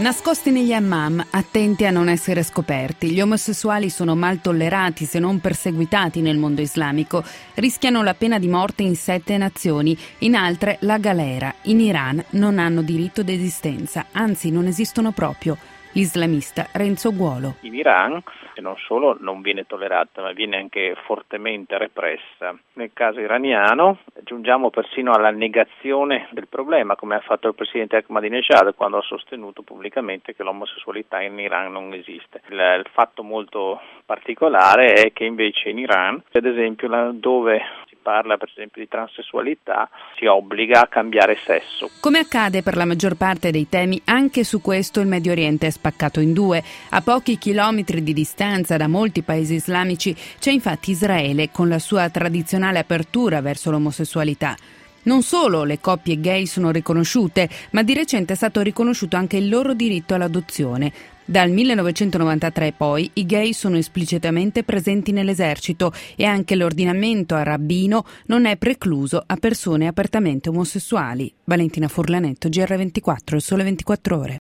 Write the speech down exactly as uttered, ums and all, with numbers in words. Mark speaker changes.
Speaker 1: Nascosti negli hammam, attenti a non essere scoperti, gli omosessuali sono mal tollerati se non perseguitati nel mondo islamico. Rischiano la pena di morte in sette nazioni, in altre la galera. In Iran non hanno diritto d'esistenza, anzi non esistono proprio. L'islamista Renzo Guolo.
Speaker 2: In Iran non solo non viene tollerata, ma viene anche fortemente repressa. Nel caso iraniano giungiamo persino alla negazione del problema, come ha fatto il presidente Ahmadinejad quando ha sostenuto pubblicamente che l'omosessualità in Iran non esiste. Il, il fatto molto particolare è che invece in Iran, ad esempio, dove parla per esempio di transessualità, si obbliga a cambiare sesso.
Speaker 1: Come accade per la maggior parte dei temi, anche su questo il Medio Oriente è spaccato in due. A pochi chilometri di distanza da molti paesi islamici c'è infatti Israele con la sua tradizionale apertura verso l'omosessualità. Non solo le coppie gay sono riconosciute, ma di recente è stato riconosciuto anche il loro diritto all'adozione. Dal millenovecentonovantatré poi i gay sono esplicitamente presenti nell'esercito e anche l'ordinamento arabino non è precluso a persone apertamente omosessuali. Valentina Furlanetto, G R ventiquattro, Il Sole ventiquattro Ore.